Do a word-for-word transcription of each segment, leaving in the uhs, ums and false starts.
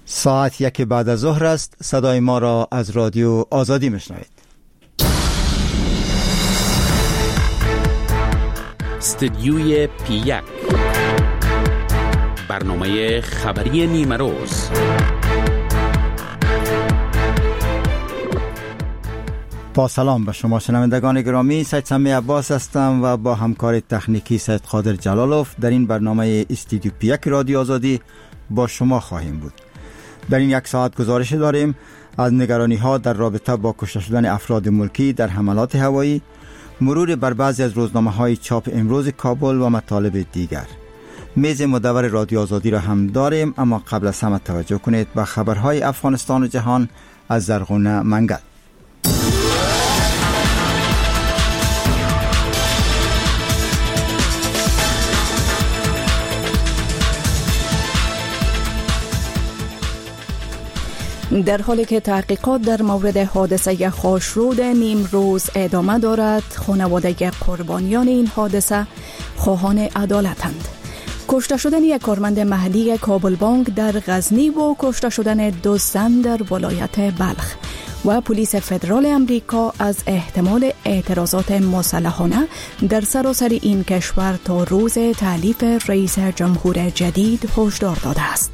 ساعت یک بعد از ظهر است. صدای ما را از رادیو آزادی میشنوید. استدیوی پی یک، برنامه خبری نیمه روز. با سلام به شما شنوندگان گرامی، سید سمی عباس هستم و با همکار تکنیکی سید قادر جلالوف در این برنامه استدیو پی یک رادیو آزادی با شما خواهیم بود. در این یک ساعت گزارش داریم از نگرانی ها در رابطه با کشته شدن افراد ملکی در حملات هوایی، مرور بر بعضی از روزنامه های چاپ امروز کابل و مطالب دیگر. میز مدور رادیو آزادی را هم داریم، اما قبل از همه توجه کنید به خبرهای افغانستان و جهان از زرغونه منگل. در حالی که تحقیقات در مورد حادثه خاشرود نیمروز ادامه دارد، خانواده قربانیان این حادثه خواهان عدالتند. کشته شدن یک کارمند محلی کابل بانک در غزنی و کشته شدن دو زن در ولایت بلخ و پلیس فدرال امریکا از احتمال اعتراضات مسلحانه در سراسر این کشور تا روز تألیف رئیس جمهور جدید هشدار داده است.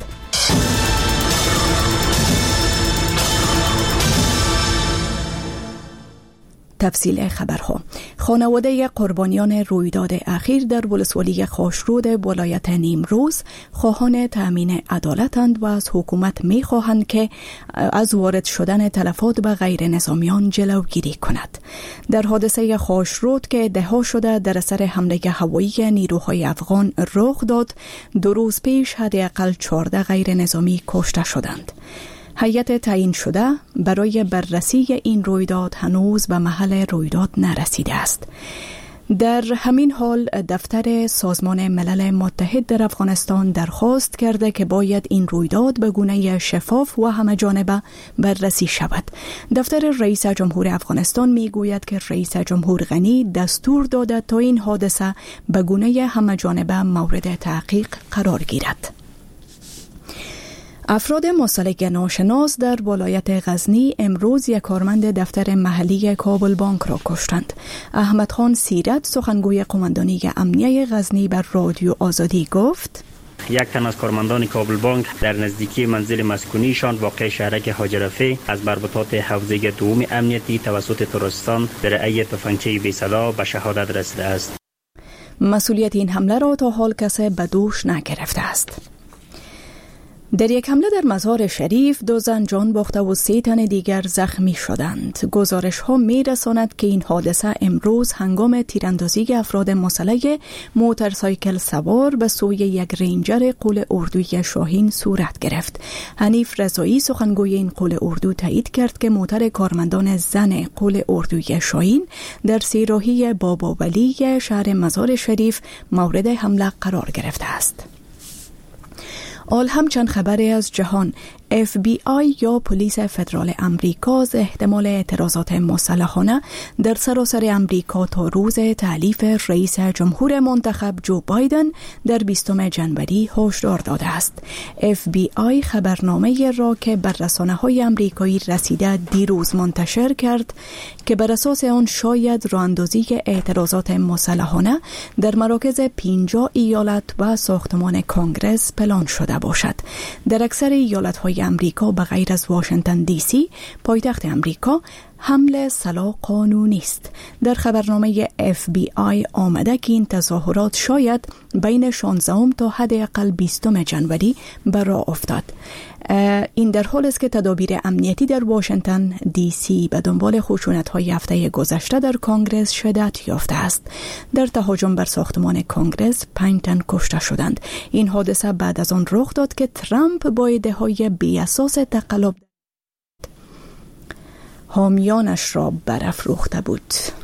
تفصیل خبرها. خانواده قربانیان رویداد اخیر در ولسوالی خاشرود ولایت نیمروز خواهان تأمین عدالتند و از حکومت می خواهند که از وارد شدن تلفات به غیر نظامیان جلوگیری کند. در حادثه خاشرود که ادعا شده در اثر حمله هوایی نیروهای افغان رخ داد، دو روز پیش حداقل چهارده غیر نظامی کشته شدند. هیئت تعیین شده برای بررسی این رویداد هنوز به محل رویداد نرسیده است. در همین حال دفتر سازمان ملل متحد در افغانستان درخواست کرده که باید این رویداد به گونه شفاف و همه‌جانبه بررسی شود. دفتر رئیس جمهور افغانستان می گوید که رئیس جمهور غنی دستور داده تا این حادثه به گونه همه‌جانبه مورد تحقیق قرار گیرد. افراد مسلح ناشناس در ولایت غزنی امروز یک کارمند دفتر محلی کابل بانک را کشتند. احمد خان سیرت، سخنگوی قماندانی امنیه غزنی، بر رادیو آزادی گفت: یک تن از کارمندان کابل بانک در نزدیکی منزل مسکونیشان واقع شهرک حاجرفه از مربوطات حوزه دوم امنیتی توسط تروریستان به رأی تفنگچه بی‌صدا به شهادت رسیده است. مسئولیت این حمله را تا حال کسی به دوش نگرفته است. در یک حمله در مزار شریف دو زن جان باخته و سه تن دیگر زخمی شدند. گزارش ها می رساند که این حادثه امروز هنگام تیراندازی افراد مسلح موتورسایکل سوار به سوی یک رنجر قول اردوی شاهین صورت گرفت. حنیف رضایی، سخنگوی این قول اردو، تایید کرد که موتور کارمندان زن قول اردوی شاهین در سیراهی بابا ولی شهر مزار شریف مورد حمله قرار گرفته است. آل همچند خبری از جهان، اف بی آی یا پلیس فدرال امریکا از احتمال اعتراضات مسلحانه در سراسر امریکا تا روز تألیف رئیس جمهور منتخب جو بایدن در بیستم جنوری هشدار داده است. اف بی آی خبرنامه را که بر رسانه‌های امریکایی رسیده دیروز منتشر کرد که بر اساس آن شاید راه‌اندازی اعتراضات مسلحانه در مراکز پنجاه ایالت و ساختمان کنگره پلان شده باشد. در اکثر ایالت‌های امریکا به غیر از واشنگتن دی سی، پایتخت امریکا، حمله سلاح قانونی است. در خبرنامه اف بی آی آمده که این تظاهرات شاید بین شانزدهم تا حداقل بیستم جنوری به راه افتاد. این در حال است که تدابیر امنیتی در واشنگتن دی سی به دنبال خشونت‌های هفته گذشته در کنگره شدت یافته است. در تهاجم بر ساختمان کنگره پنج تن کشته شدند. این حادثه بعد از آن رخ داد که ترامپ با ادعاهای بی‌اساس تقلب حامیانش را برافروخته بود.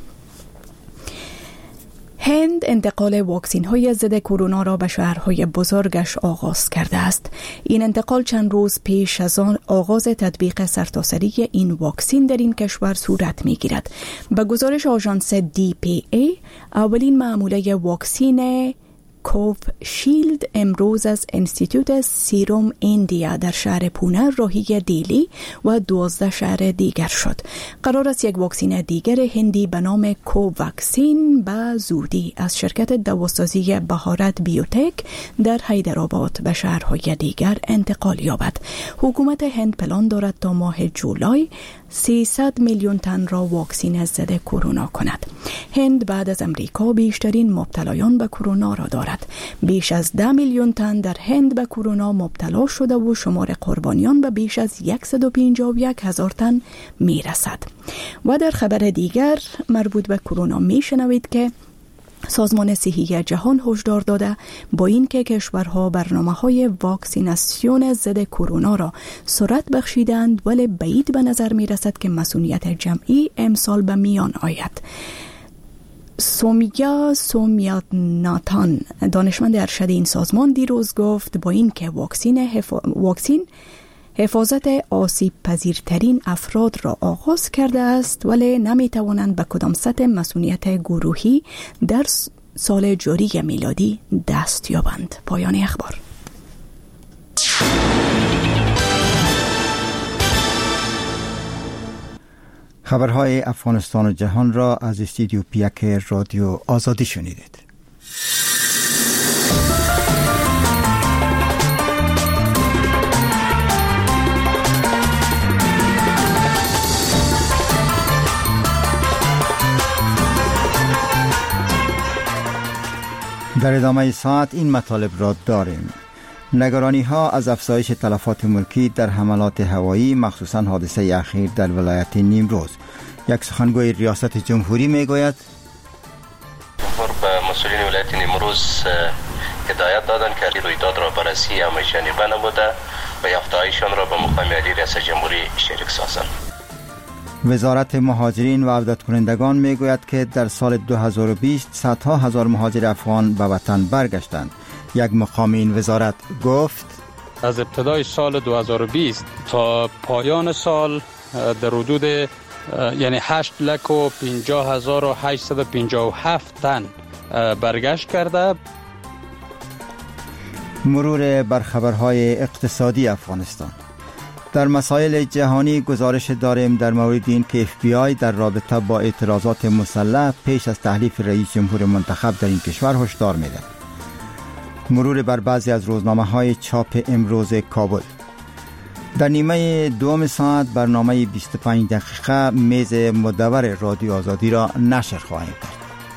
هند انتقال واکسین های ضد کرونا را به شهرهای بزرگش آغاز کرده است. این انتقال چند روز پیش از آن آغاز تطبیق سرتاسری این واکسین در این کشور صورت می گیرد. به گزارش آژانس دی پی ای، اولین معموله واکسین کوف شیلد امروز از انستیتوت سیروم ایندیا در شهر پونه راهی دیلی و دوازده شهر دیگر شد. قرار است یک واکسین دیگر هندی به نام کوواکسین به زودی از شرکت دواسازی بهارت بیوتک در حیدرآباد به شهرهای دیگر انتقال یابد. حکومت هند پلان دارد تا ماه جولای سیصد میلیون تن را واکسین ضد کرونا کند. هند بعد از امریکا بیشترین مبتلایان به کرونا را دارد. بیش از ده میلیون تن در هند به کرونا مبتلا شده و شمار قربانیان به بیش از صد و پنجاه و یک هزار تن می رسد. و در خبر دیگر مربوط به کرونا می شنوید که سازمان صحی جهان هشدار داده با اینکه کشورها برنامه‌های واکسیناسیون ضد کرونا را سرعت بخشیدند ولی بعید به نظر می رسد که مسئولیت جمعی امسال به میان آید. سومیا سومیاناتان دانشمند ارشد این سازمان دیروز گفت با اینکه واکسین حفا... واکسین حفاظت آسیب پذیرترین افراد را آغاز کرده است ولی نمی توانند به کدام سطح مسئولیت گروهی در سال جاری میلادی دست یابند. پایان اخبار. خبرهای افغانستان و جهان را از استودیو پیک رادیو آزادی شنیدید. در ادامه ساعت این مطالب را داریم. نگرانی ها از افزایش تلفات ملکی در حملات هوایی مخصوصا حادثه اخیر در ولایت نیمروز. یک سخنگوی ریاست جمهوری می گوید به مسئولین ولایت نیمروز هدایت دادن که رویداد را بررسی همه‌جانبه نموده و یافته‌هایشان را به مقام عالی ریاست جمهوری شریک سازند. وزارت مهاجرین و عودت کنندگان می گوید که در سال دو هزار و بیست صدها هزار مهاجر افغان به وطن برگشتند. یک مقام این وزارت گفت از ابتدای سال دو هزار و بیست تا پایان سال در حدود یعنی هشت لک و پنجاه هزار و هشتصد و پنجاه و هفت تن برگشت کرده. مرور بر خبرهای اقتصادی افغانستان. در مسائل جهانی گزارش داریم در مورد این که اف بی آی در رابطه با اعتراضات مسلح پیش از تحلیف رئیس جمهور منتخب در این کشور هشدار می‌دهد. مرور بر بعضی از روزنامه‌های چاپ امروز کابل. در نیمه دوم ساعت برنامه بیست و پنج دقیقه میز مدور رادیو آزادی را نشر خواهیم کرد.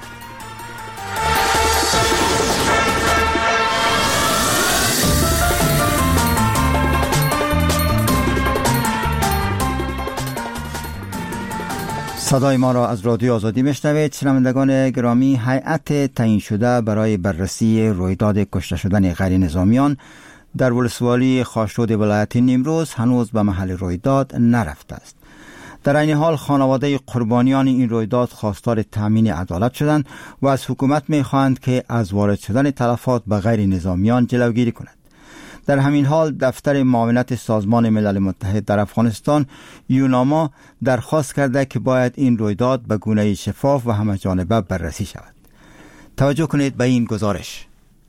صدای ما را از رادیو آزادی میشنوید. شنوندگان گرامی، هیئت تعیین شده برای بررسی رویداد کشته شدن غیر نظامیان در ولسوالی خاشرود ولایت نیمروز هنوز به محل رویداد نرفته است. در این حال خانواده قربانیان این رویداد خواستار تامین عدالت شدند و از حکومت می‌خواهند که از وارد شدن تلفات به غیر نظامیان جلوگیری کند. در همین حال دفتر معاونت سازمان ملل متحد در افغانستان یوناما درخواست کرده که باید این رویداد به گونه شفاف و همه‌جانبه بررسی شود. توجه کنید به این گزارش.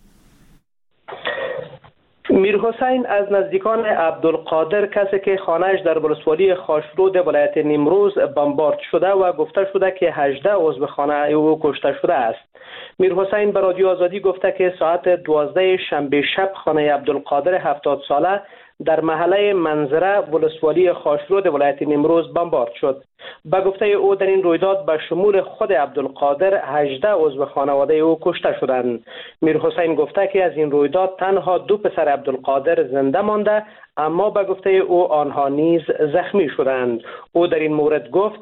میرحسین از نزدیکان عبدالقادر، کسی که خانه‌اش در ولسوالی خاشرود ولایت نیمروز بمبارد شده و گفته شده که هجده عضو خانه او کشته شده است. میرحسین به رادیو آزادی گفته که ساعت دوازده شنبه شب خانه عبدالقادر هفتاد ساله در محله منظره ولسوالی خاشرود ولایت نیمروز بمبارد شد. به گفته او در این رویداد به شمول خود عبدالقادر هجده عضو خانواده او کشته شدند. میرحسین گفته که از این رویداد تنها دو پسر عبدالقادر زنده مانده، اما به گفته او آنها نیز زخمی شدند. او در این مورد گفت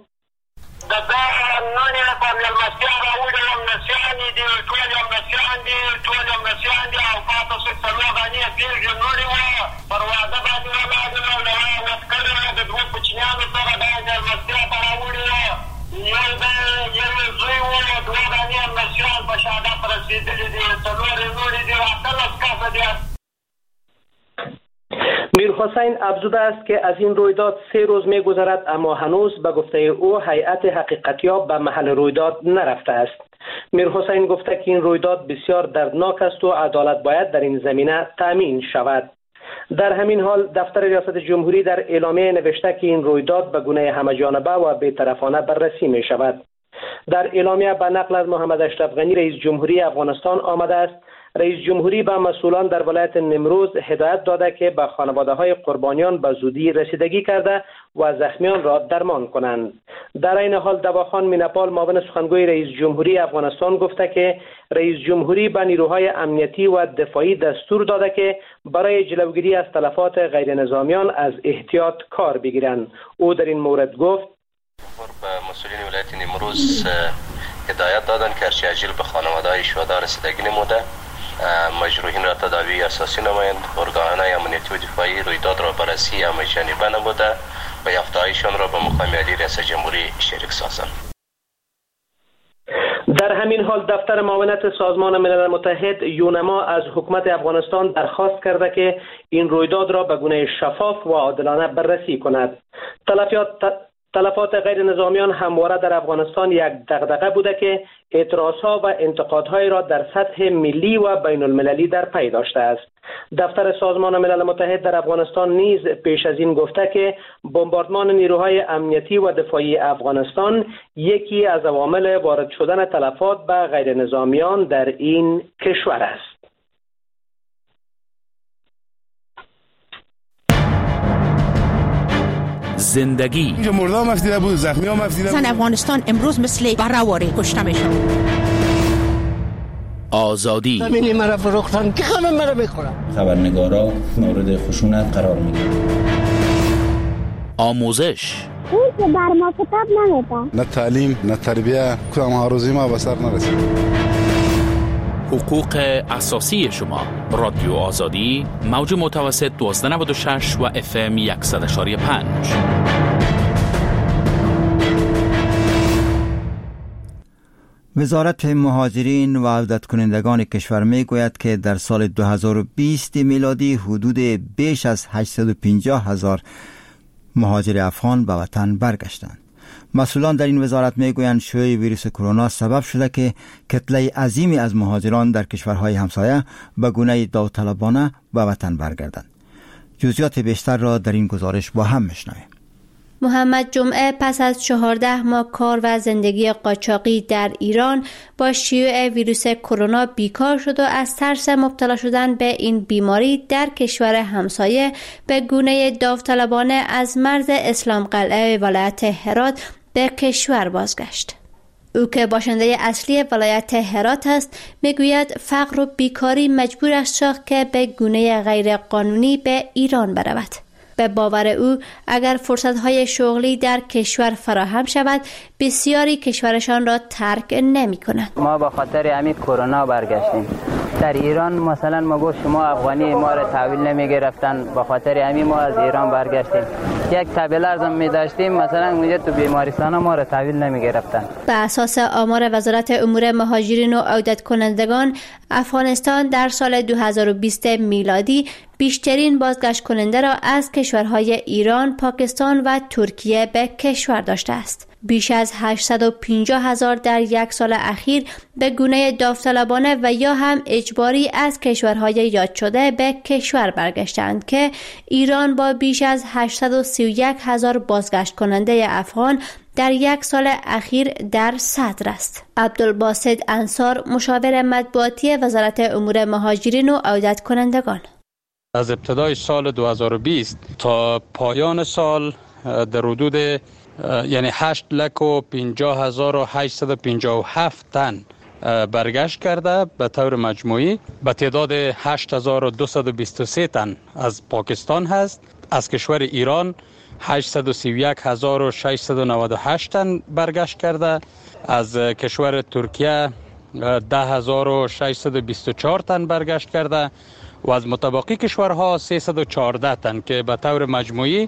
میرحسین افزوده است که از این رویداد سه روز می گذرد، اما هنوز به گفته او هیئت حقیقتیاب به محل رویداد نرفته است. میرحسین گفته که این رویداد بسیار دردناک است و عدالت باید در این زمینه تأمین شود. در همین حال دفتر ریاست جمهوری در اعلامیه نوشته که این رویداد به گونه همه‌جانبه و بی‌طرفانه بررسی می شود. در اعلامیه به نقل از محمد اشرف غنی رئیس جمهوری افغانستان آمده است رئیس جمهوری به مسئولان در ولایت نیمروز هدایت داده که به خانواده‌های قربانیان به زودی رسیدگی کرده و زخمیان را درمان کنند. در این حال دواخان مینپال معاون سخنگوی رئیس جمهوری افغانستان گفته که رئیس جمهوری به نیروهای امنیتی و دفاعی دستور داده که برای جلوگیری از تلفات غیر نظامیان از احتیاط کار بگیرند. او در این مورد گفت: به مسئولین ولایت نیمروز هدایت دادند که هرچه عاجل به خانواده‌های شهدا رسیدگی نموده، مجروحین را تداوی اساسی نمایند، ارگان‌های امنیتی و دفاعی رویداد را بررسی همه‌جانبه نموده و یافته‌هایشان را به مقام عالی ریاست جمهوری شریک سازند. در همین حال دفتر معاونت سازمان ملل متحد یونما از حکومت افغانستان درخواست کرده که این رویداد را به گونه شفاف و عادلانه بررسی کند. تلفات تلفات غیر نظامیان همواره در افغانستان یک دغدغه بوده که اعتراضها و انتقادهای را در سطح ملی و بین المللی در پی داشته است. دفتر سازمان ملل متحد در افغانستان نیز پیش از این گفته که بمباردمان نیروهای امنیتی و دفاعی افغانستان یکی از عوامل وارد شدن تلفات به غیر نظامیان در این کشور است. زندگی اینجا مرده هم افتیده بود، زخمی هم افتیده بود. زن افغانستان امروز مثل برهواره کشته میشن. آزادی زمینی مرا فروختن که همه مرا میخورن. خبرنگارا مورد خشونت قرار میگیرن. آموزش اون که بر ما کتاب نمیده. نه تعلیم نه تربیه، کدام هاروزی ما به سر نرسید. حقوق اساسی شما. رادیو آزادی، موج متوسط دوازده نود و شش و اف ام صد و یک و پنج. وزارت مهاجرین و عودت کنندگان کشور می گوید که در سال دو هزار و بیست میلادی حدود بیش از هشتصد و پنجاه هزار مهاجر افغان به وطن برگشتند. مسئولان در این وزارت می گویند شیوع ویروس کرونا سبب شده که کتله عظیمی از مهاجران در کشورهای همسایه به گونه داوطلبانه به وطن برگردند. جزئیات بیشتر را در این گزارش با هم میشنویم. محمد جمعه پس از چهارده ماه کار و زندگی قاچاقی در ایران با شیوع ویروس کرونا بیکار شد و از ترس مبتلا شدن به این بیماری در کشور همسایه به گونه داوطلبانه از مرز اسلام قلعه ولایت هرات به کشور بازگشت. او که باشنده اصلی ولایت هرات است میگوید فقر و بیکاری مجبورش ساخت که به گونه غیر قانونی به ایران برود. به باور او اگر فرصت‌های شغلی در کشور فراهم شود بسیاری کشورشان را ترک نمی‌کنند. ما به خاطر همین کرونا برگشتیم. در ایران مثلا ما گفت شما افغانی ما را تحویل نمی‌گرفتن، به خاطر همین ما از ایران برگشتیم. یک طبیل ارزم می‌داشتیم مثلا اونجا تو بیمارستان ما را تحویل نمی‌گرفتن. به اساس آمار وزارت امور مهاجرین و عودت کنندگان افغانستان در سال دو هزار و بیست میلادی بیشترین بازگشت کننده را از کشورهای ایران، پاکستان و ترکیه به کشور داشته است. بیش از هشتصد و پنجاه هزار در یک سال اخیر به گونه داوطلبانه و یا هم اجباری از کشورهای یاد شده به کشور برگشتند که ایران با بیش از هشتصد و سی و یک هزار بازگشت کننده افغان در یک سال اخیر در صدر است. عبدالباسط انصار، مشاور مطبوعاتی وزارت امور مهاجرین و عودت کنندگان: از ابتدای سال دو هزار و بیست تا پایان سال در حدود یعنی هشت لک و پنجاه هزار و هشتصد و پنجاه و هفت تن برگشت کرده به طور مجموعی. به تعداد هشت هزار و دویست و بیست و سه تن از پاکستان هست. از کشور ایران هشتصد و سی و یک هزار و ششصد و نود و هشت تن برگشت کرده. از کشور ترکیه ده هزار و ششصد و بیست و چهار تن برگشت کرده و از متبقی کشورها سیصد و چهارده تن که به طور مجموعی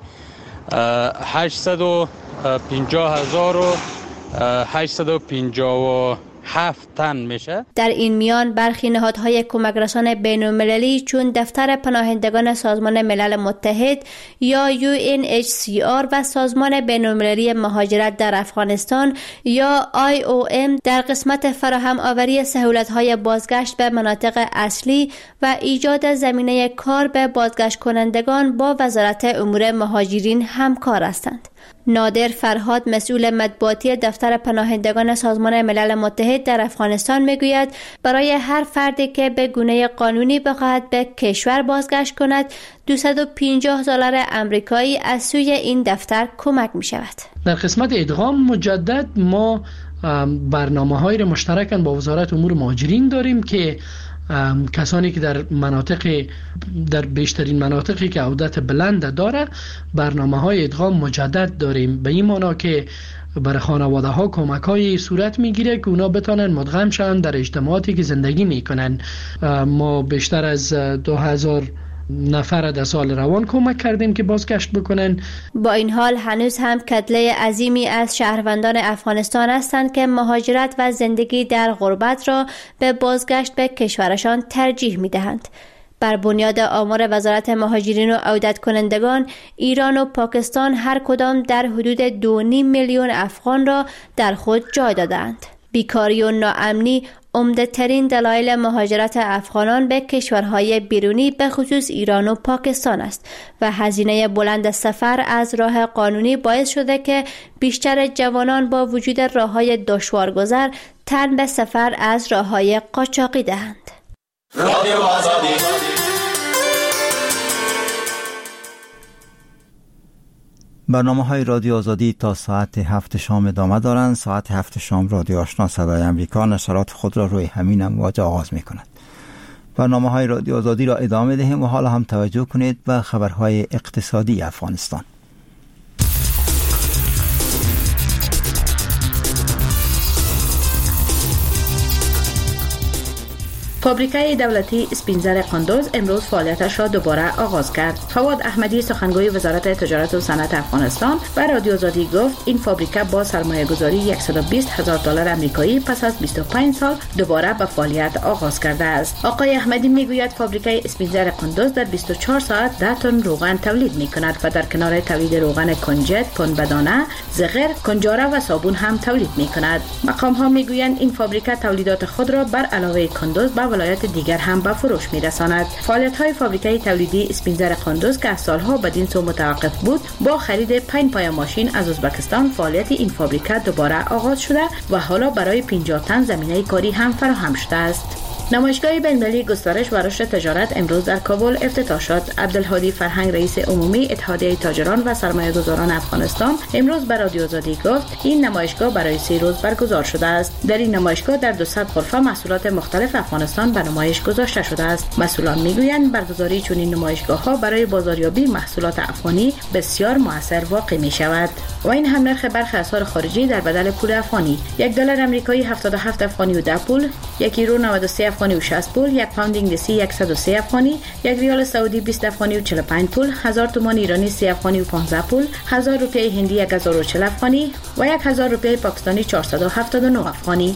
هشتصد و پنجاه هزار و هشتصد و پنجاه و هفت تن میشه. در این میان برخی نهادهای کمک رسان بین المللی چون دفتر پناهندگان سازمان ملل متحد یا یو ان اچ سی آر و سازمان بین المللی مهاجرت در افغانستان یا آی او ام در قسمت فراهم آوری سهولت‌های بازگشت به مناطق اصلی و ایجاد زمینه کار به بازگشت کنندگان با وزارت امور مهاجرین همکار هستند. نادر فرهاد مسئول مطبوعاتی دفتر پناهندگان سازمان ملل متحد در افغانستان میگوید برای هر فردی که به گونه قانونی بخواهد به کشور بازگشت کند دویست و پنجاه دلار آمریکایی از سوی این دفتر کمک می شود. در قسمت ادغام مجدد ما برنامه‌های را مشترکاً با وزارت امور مهاجرین داریم که کسانی که در مناطق در بیشترین مناطقی که عودت بلند داره برنامه های ادغام مجدد داریم، به این معنا که برای خانواده ها کمک های صورت میگیره که اونا بتانن مدغم شن در اجتماعاتی که زندگی میکنن. ما بیشتر از دو هزار نفر در سال روان کمک کردیم که بازگشت بکنن. با این حال هنوز هم کتله عظیمی از شهروندان افغانستان هستند که مهاجرت و زندگی در غربت را به بازگشت به کشورشان ترجیح میدهند. بر بنیاد آمار وزارت مهاجرین و عودت کنندگان، ایران و پاکستان هر کدام در حدود دو و نیم میلیون افغان را در خود جای دادند. بیکاری و ناامنی عمده ترین دلایل مهاجرت افغانان به کشورهای بیرونی به خصوص ایران و پاکستان است و هزینه بلند سفر از راه قانونی باعث شده که بیشتر جوانان با وجود راههای دشوارگذر تن به سفر از راههای قاچاقی دهند. رادیو آزادی. برنامه های رادیو آزادی تا ساعت هفت شام ادامه دارند. ساعت هفت شام رادیو آشنا صدای امریکا نشرات خود را روی همین امواج آغاز می کند. برنامه های رادیو آزادی را ادامه دهیم و حالا هم توجه کنید به خبرهای اقتصادی افغانستان. فابریکه دولتی اسپینزر قندوز امروز فعالیتش را دوباره آغاز کرد. فواد احمدی سخنگوی وزارت تجارت و صنعت افغانستان و رادیو آزادی گفت این فابریکه با سرمایه گذاری صد و بیست هزار دلار آمریکایی پس از بیست و پنج سال دوباره به فعالیت آغاز کرده است. آقای احمدی میگوید فابریکه اسپینزر قندوز در بیست و چهار ساعت ده تن روغن تولید می کند و در کنار تولید روغن کنجد، پنبه‌دانه، زغر، کنجاره و صابون هم تولید می کند. مقام ها میگویند این فابریکه تولیدات خود را بر علاوه قندوز به ولایت دیگر هم به فروش می‌رساند. فعالیت‌های فابریکه تولیدی اسپینزر قندوز که از سالها بدین سو متوقف بود، با خرید پنج پای ماشین از ازبکستان فعالیت این فابریکه دوباره آغاز شده و حالا برای پنجاه تن زمینه کاری هم فراهم شده است. نمایشگاه بین‌المللی گسترش و رشد تجارت امروز در کابل افتتاح شد. عبدالهادی فرهنگ رئیس عمومی اتحادیه تاجران و سرمایه‌گذاران افغانستان امروز به رادیو آزادی گفت این نمایشگاه برای سه روز برگزار شده است. در این نمایشگاه در دویست غرفه محصولات مختلف افغانستان به نمایش گذاشته شده است. مسئولان میگویند برگزاری چنین نمایشگاه‌ها برای بازاریابی محصولات افغانی بسیار مؤثر واقع می‌شود. و این هم نرخ برخی اسعار خارجی در بدل پول افغانی: یک دلار آمریکایی هفتاد و هفت افغانی و ده پول، یک یورو نود و سه افغانی و شصت پول، یک پوند انگلیسی صد و سه افغانی، یک ریال سعودی بیست افغانی و چهل و پنج پول، هزار تومان ایرانی سه افغانی و پانزده پول، هزار روپیه هندی یک هزار و چهل افغانی و یک هزار روپیه پاکستانی چهارصد و هفتاد و نه افغانی.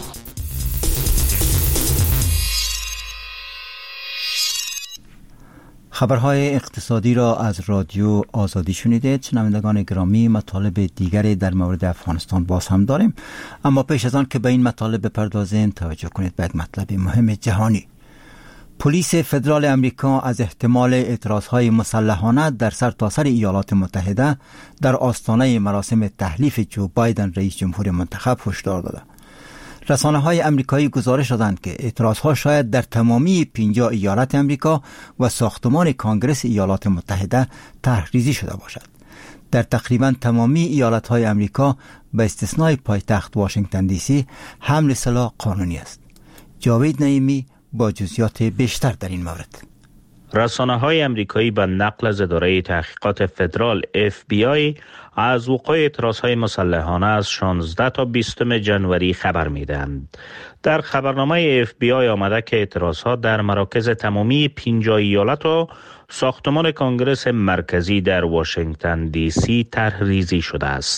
خبرهای اقتصادی را از رادیو آزادی شنیدید. شنوندگان گرامی، مطالب دیگری در مورد افغانستان باز هم داریم، اما پیش از آن که به این مطالب بپردازیم توجه کنید به یک مطلب مهم جهانی. پلیس فدرال امریکا از احتمال اعتراضهای مسلحانه در سرتاسر ایالات متحده در آستانه مراسم تحلیف جو بایدن رئیس جمهور منتخب هشدار داده. رسانه های امریکایی گزارش دادند که اعتراض ها شاید در تمامی پنجاه ایالت امریکا و ساختمان کانگرس ایالات متحده طرحریزی شده باشد. در تقریبا تمامی ایالت های امریکا به استثنای پایتخت واشنگتن دی سی حمل سلاح قانونی است. جاوید نعیمی با جزئیات بیشتر در این مورد. رسانه های امریکایی به نقل از اداره تحقیقات فدرال اف بی آی از وقوع اعتراض های مسلحانه از شانزده تا بیستم جنوری خبر میدهند. در خبرنامه اف بی آی آمده که اعتراض ها در مراکز تمامی پنجاه ایالت و ساختمان کانگرس مرکزی در واشنگتن دی سی طرحریزی شده است.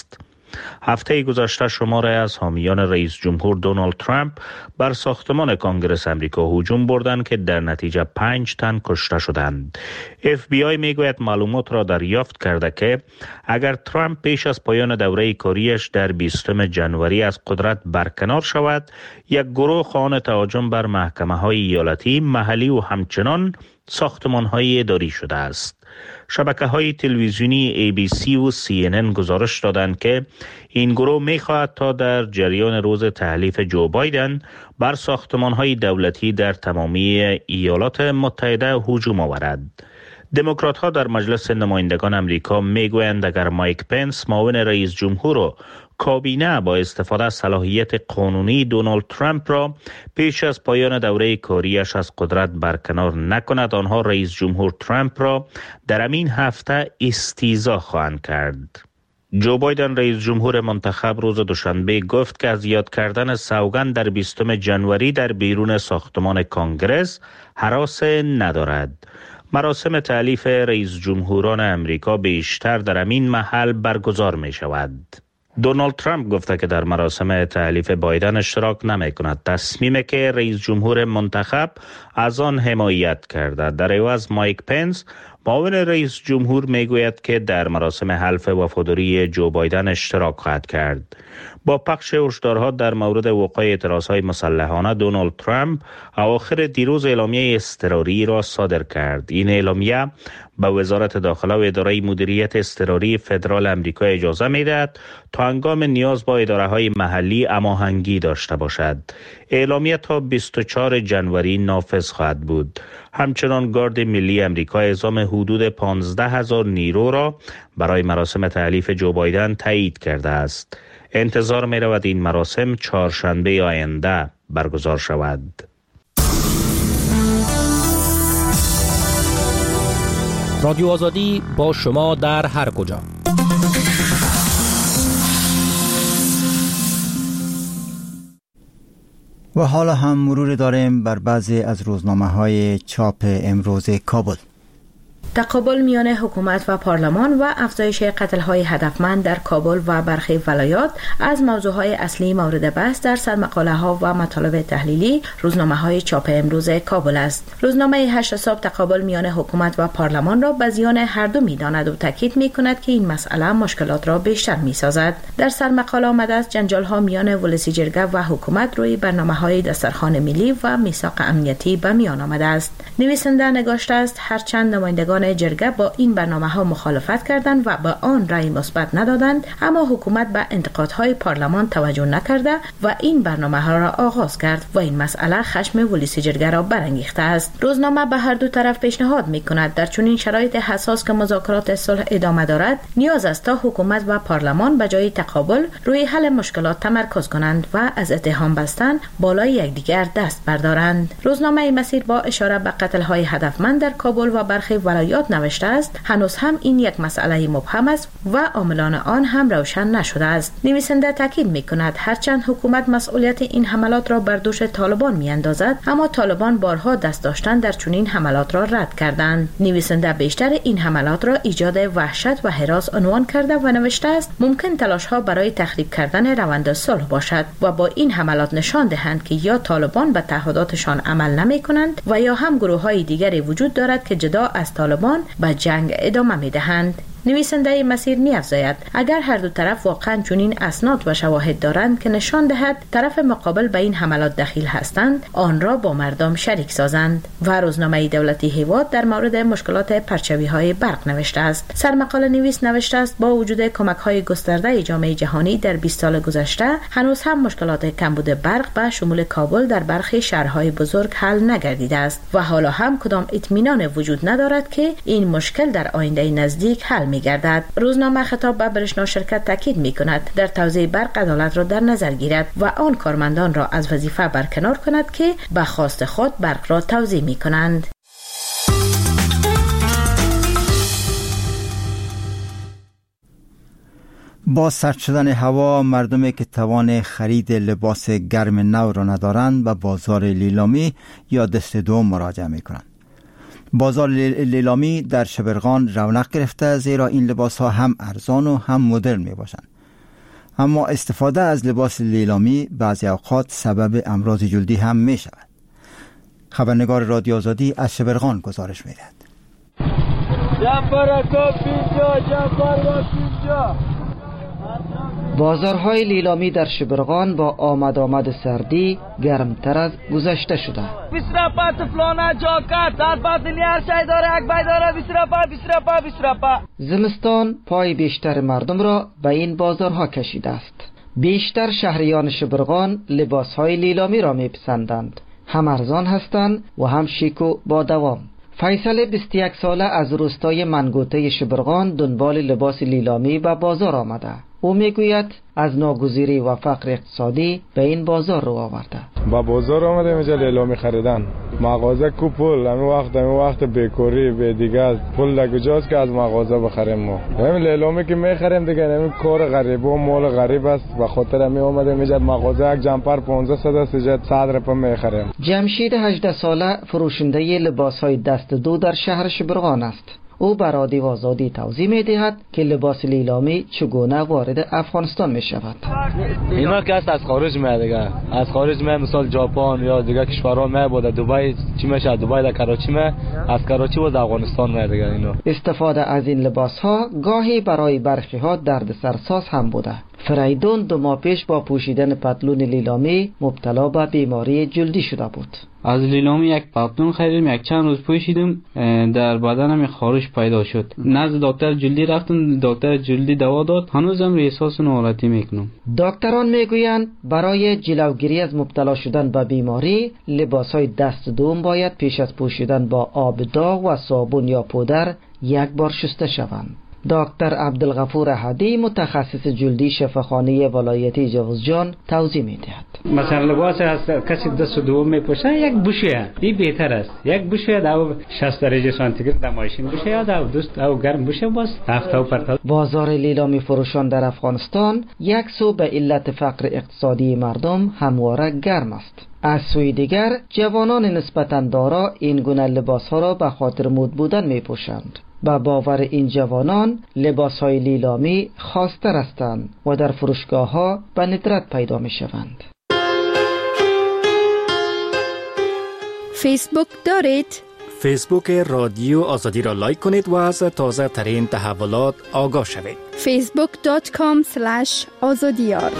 هفته گذشته شماره از حامیان رئیس جمهور دونالد ترامپ بر ساختمان کنگره امریکا هجوم بردند که در نتیجه پنج تن کشته شدند. اف بی آی میگوید معلومات را دریافت کرده که اگر ترامپ پیش از پایان دوره کاریش در بیستم ژانویه از قدرت برکنار شود، یک گروه خواهان تهاجم بر محکمه‌های ایالتی، محلی و همچنان ساختمان‌های اداری شده است. شبکه‌های تلویزیونی ای بی سی و سی ان ان گزارش دادند که این گروه می‌خواهد تا در جریان روز تحلیف جو بایدن بر ساختمان‌های دولتی در تمامی ایالات متحده هجوم آورد. دموکرات‌ها در مجلس نمایندگان امریکا میگویند اگر مایک پنس معاون رئیس جمهور و کابینه با استفاده از صلاحیت قانونی دونالد ترامپ را پیش از پایان دوره کاریش از قدرت برکنار نکند، آنها رئیس جمهور ترامپ را در همین هفته استیضاح خواهند کرد. جو بایدن رئیس جمهور منتخب روز دوشنبه گفت که از یاد کردن سوگند در بیستم ژانویه در بیرون ساختمان کنگره هراس ندارد. مراسم تألیف رئیس جمهوران امریکا بیشتر در همین محل برگزار می شود. دونالد ترامپ گفته که در مراسم تألیف بایدن اشتراک نمی کند، تصمیمی که رئیس جمهور منتخب از آن حمایت کرده. در عوض مایک پنس معاون رئیس جمهور میگوید که در مراسم حلف وفاداری جو بایدن اشتراک خواهد کرد. با پخش هشدارها در مورد وقوع اعتراضهای مسلحانه، دونالد ترامپ اواخر دیروز اعلامیه اضطراری را صادر کرد. این اعلامیه به وزارت داخله و اداره مدیریت اضطراری فدرال امریکا اجازه میدهد تا هنگام نیاز با اداره‌های محلی هماهنگی داشته باشد. اعلامیه تا بیست و چهارم ژانویه نافذ خواهد بود. همچنان گارد ملی امریکا اعزام حدود پانزده هزار نیرو را برای مراسم تألیف جو بایدن تایید کرده است. انتظار می رود این مراسم چهارشنبه آینده برگزار شود. رادیو آزادی با شما در هر کجا. و حالا هم مرور داریم بر بعضی از روزنامه‌های چاپ امروز کابل. تقابل میان حکومت و پارلمان و افزایش قتل‌های هدفمند در کابل و برخی ولایات از موضوعهای اصلی مورد بحث در سرمقاله‌ها و مطالب تحلیلی روزنامه‌های چاپ امروز کابل است. روزنامه هشت صبح تقابل میان حکومت و پارلمان را به زیان هر دو می‌داند و تاکید می‌کند که این مسئله مشکلات را بیشتر می‌سازد. در سرمقاله آمده است جنجال‌ها میان ولسی جرگه و حکومت روی برنامه‌های دسترخوان ملی و میثاق امنیتی به میان آمده است. نویسنده نگاشته است هرچند نمایندگان جرگه با این برنامه‌ها مخالفت کردند و به آن رأی مثبت ندادند، اما حکومت به انتقادهای پارلمان توجه نکرده و این برنامه‌ها را آغاز کرد و این مسئله خشم ولسی جرگه را برانگیخته است. روزنامه به هر دو طرف پیشنهاد می‌کند در چنین شرایط حساس که مذاکرات صلح ادامه دارد، نیاز است تا حکومت و پارلمان به جای تقابل روی حل مشکلات تمرکز کنند و از اتهام بستن بالای یکدیگر دست بردارند. روزنامه مسیر با اشاره به قتل‌های هدفمند در کابل و برخی ولایات نوشته است هنوز هم این یک مسئله مبهم است و عاملان آن هم روشن نشده است. نویسنده تاکید می‌کند هرچند حکومت مسئولیت این حملات را بر دوش طالبان می‌اندازد، اما طالبان بارها دست داشتن در چنین حملات را رد کردند. نویسنده بیشتر این حملات را ایجاد وحشت و هراس عنوان کرده و نوشته است ممکن تلاش‌ها برای تخریب کردن روند صلح باشد و با این حملات نشان دهند که یا طالبان به تعهداتشان عمل نمی‌کنند و یا هم گروه‌های دیگری وجود دارد که جدا از طالبان به جنگ ادامه می‌دهند. نویسنده مسیر می‌افزاید اگر هر دو طرف واقعاً چنین اسناد و شواهد دارند که نشان دهد طرف مقابل به این حملات دخیل هستند، آن را با مردم شریک سازند. و روزنامه دولتی هیواد در مورد مشکلات پرچوی‌های برق نوشته است. سرمقاله نویس نوشته است با وجود کمک‌های گسترده جامعه جهانی در بیست سال گذشته، هنوز هم مشکلات کمبود برق به شمول کابل در برخی شهرهای بزرگ حل نگردیده است و حالا هم کدام اطمینان وجود ندارد که این مشکل در آینده نزدیک حل می‌گردد. روزنامه خطاب به برشنا شرکت تاکید می‌کند در توزیع برق عدالت را در نظر گیرد و آن کارمندان را از وظیفه برکنار کند که به خواست خود برق را توزیع می‌کنند. با سرد شدن هوا، مردمی که توان خرید لباس گرم نو را ندارند به بازار لیلامی یا دست دوم مراجعه می‌کنند. بازار لیلامی در شبرغان رونق گرفته، زیرا این لباس ها هم ارزان و هم مدرن می باشند. اما استفاده از لباس لیلامی بعضی اوقات سبب امراض جلدی هم می شود. خبرنگار رادیو آزادی از شبرغان گزارش می دهد. بازارهای لیلامی در شبرغان با آمد آمد سردی گرمتر از گذشته شده. بیست رپا فلانه جاکت در بدلی هر شای داره یک بای داره بیست رپا بیست رپا بیست رپا. زمستان پای بیشتر مردم را به این بازارها کشیده است. بیشتر شهریان شبرغان لباسهای لیلامی را میپسندند. هم ارزان هستند و هم شیک و با دوام. فیصل بیست و یک ساله از روستای منگوته شبرغان دنبال لباس لیلامی به بازار آمده. او میگوید از ناگزیری و فقر اقتصادی به این بازار رو آورده. با بازار آمده اینجا لیلامی خریدن. مغازه کو پول، همین وقت همین وقت بیکاری به دیگه پول لگوجاست که از مغازه بخریم ما. همین لیلامی که میخریم دیگه همین کار غریب و مال غریب است. به خاطر همین اومده اینجا مغازه یک جمپر پانزده صد است اینجا صد رپا میخریم. جمشید هجده ساله فروشنده لباسهای دست دو در شهر شبرغان است. او بر رادیو آزادی توضیح می‌دهد که لباس لیلامی چگونه وارد افغانستان می‌شود. اینا که از خارج میاد دیگه، از خارج میاد، مثلا ژاپن یا دیگه کشورها میاد، دبی چی میشه، دبی در کراچی میاد، از کراچی و افغانستان میاد دیگه. اینا استفاده از این لباس‌ها گاهی برای برخی‌ها دردسرساز هم بوده. فریدون دو ماه پیش با پوشیدن پتلون لیلامی مبتلا به بیماری جلدی شده بود. از لیلامی یک پتلون خریدم، یک چند روز پوشیدم، در بدنم خارش پیدا شد. نزد دکتر جلدی رفتم، دکتر جلدی دوا داد، هنوزم احساس ناراحتی میکنم. دکتران میگویند برای جلوگیری از مبتلا شدن به بیماری لباسهای دست دوم باید پیش از پوشیدن با آب داغ و صابون یا پودر یک بار شسته شوند. دکتر عبدالغفور احدی متخصص جلدی شفاخانه ولایتی جوزجان توضیح میدهد. مثلا لباس از کسی دست دوم میپوشه یک بوشه، این بهتر است. یک بوشه در شصت درجه سانتیگراد در ماشین بوشه یا در دوست او گرم بوشه باز هفته و پرتال. بازار لیلامی فروشان در افغانستان یک سو به علت فقر اقتصادی مردم همواره گرم است. از سوی دیگر جوانان نسبتاً دارا این گونه لباسها را به خاطر مد بودن میپوشند. با باور این جوانان لباسهای لیلامی خاص‌تر هستند و در فروشگاه‌ها به ندرت پیدا می‌شوند. فیسبوک دارید؟ فیسبوک رادیو آزادی را لایک کنید و از تازه ترین تحولات آگاه شوید. فیسبوک دات کام اسلش آزادیار.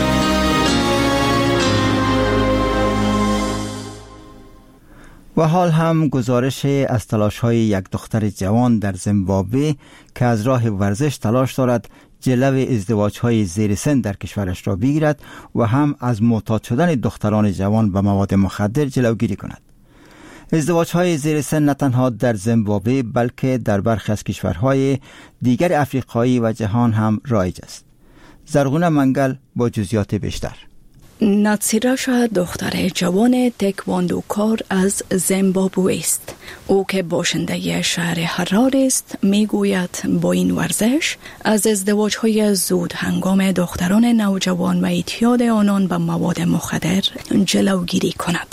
و حال هم گزارش از تلاش‌های یک دختر جوان در زیمبابوه که از راه ورزش تلاش دارد جلو ازدواج‌های زیر سن در کشورش را بگیرد و هم از معتاد شدن دختران جوان به مواد مخدر جلوگیری کند. ازدواج‌های زیر سن نه تنها در زیمبابوه بلکه در برخی از کشورهای دیگر افریقایی و جهان هم رایج است. زرغونه منگل با جزئیات بیشتر. ناتسیراشا دختر جوان تکواندوکار از زیمبابوه است. او که باشنده شهر حرار است میگوید با این ورزش از ازدواج‌های زود هنگام دختران نوجوان و اعتیاد آنان به مواد مخدر جلوگیری کند.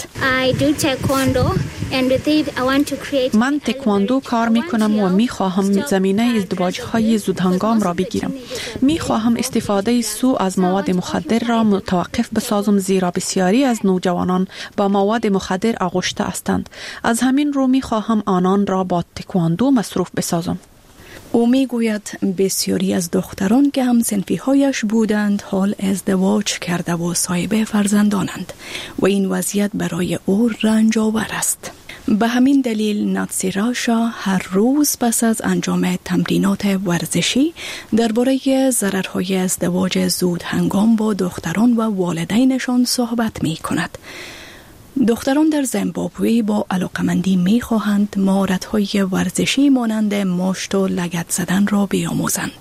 من تکواندو کار میکنم و میخواهم زمینه ازدواج‌های زود هنگام را بگیرم. میخواهم استفاده سو از مواد مخدر را متوقف بسازم، زیرا بسیاری از نوجوانان با مواد مخدر آغشته هستند. از همین رو میخواهم آنان را با تکواندو مصروف بسازم. او میگوید بسیاری از دختران که هم صنفی هایش بودند حال ازدواج کرده و صاحب فرزندانند و این وضعیت برای او رنج آور است. به همین دلیل ناتسیراشا هر روز پس از انجام تمرینات ورزشی درباره ضررهای ازدواج زود هنگام با دختران و والدینشان صحبت می کند. دختران در زیمبابوه با علاقمندی می خواهند مهارت‌های ورزشی مانند مشت و لگد زدن را بیاموزند.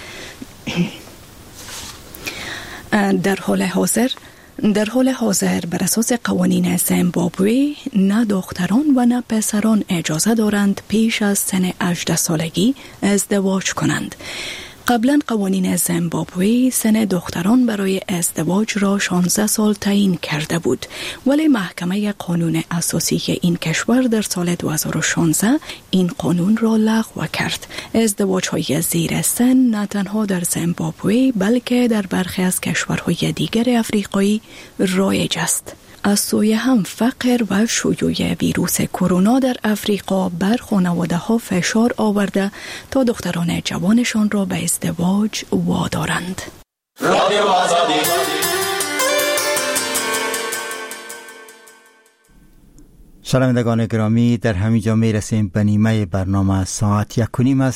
در حال حاضر در حال حاضر بر اساس قوانین زیمبابوه نه دختران و نه پسران اجازه دارند پیش از سن هجده سالگی ازدواج کنند. قبلا قوانین زیمبابوه سن دختران برای ازدواج را شانزده سال تعیین کرده بود، ولی محکمه قانون اساسی این کشور در سال دو هزار و شانزده این قانون را لغو کرد. ازدواج های زیر سن نه تنها در زیمبابوه بلکه در برخی از کشورهای دیگر افریقایی رایج است. از سوی هم فقر و شیوع ویروس کرونا در افریقا بر خانواده ها فشار آورده تا دختران جوانشان را به ازدواج وادارند. رادیو آزادی. شنوندگان گرامی، در همینجا می رسیم به نیمه برنامه ساعت یک و نیم است.